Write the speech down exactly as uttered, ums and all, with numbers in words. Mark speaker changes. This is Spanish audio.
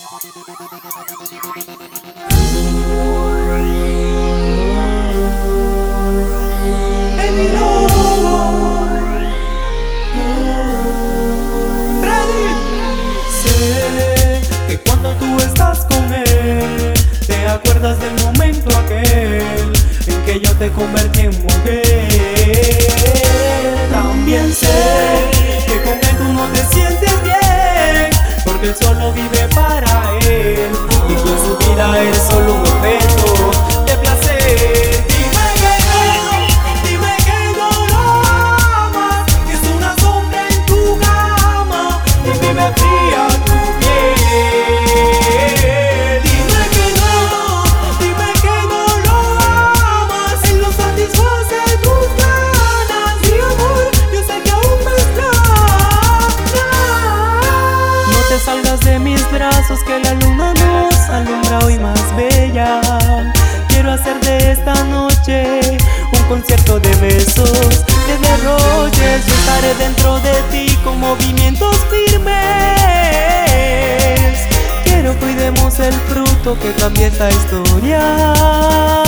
Speaker 1: Sé que cuando tú estás con él, te acuerdas del momento aquel en que yo te convertí en mujer. También sé que con él tú no te sientes bien, porque él solo vive para él y que su vida es solo un objeto de placer. Dime que no, dime que no lo amas, que es una sombra en tu cama y vive fría tu piel. Dime que no, dime que no lo amas, él no satisface tus ganas y amor, yo sé que aún me extrañas. No te salgas de mis brazos, que la luna nos alumbra hoy más bella. Quiero hacer de esta noche un concierto de besos, de derroches. Yo estaré dentro de ti con movimientos firmes. Quiero cuidemos el fruto que cambie esta historia.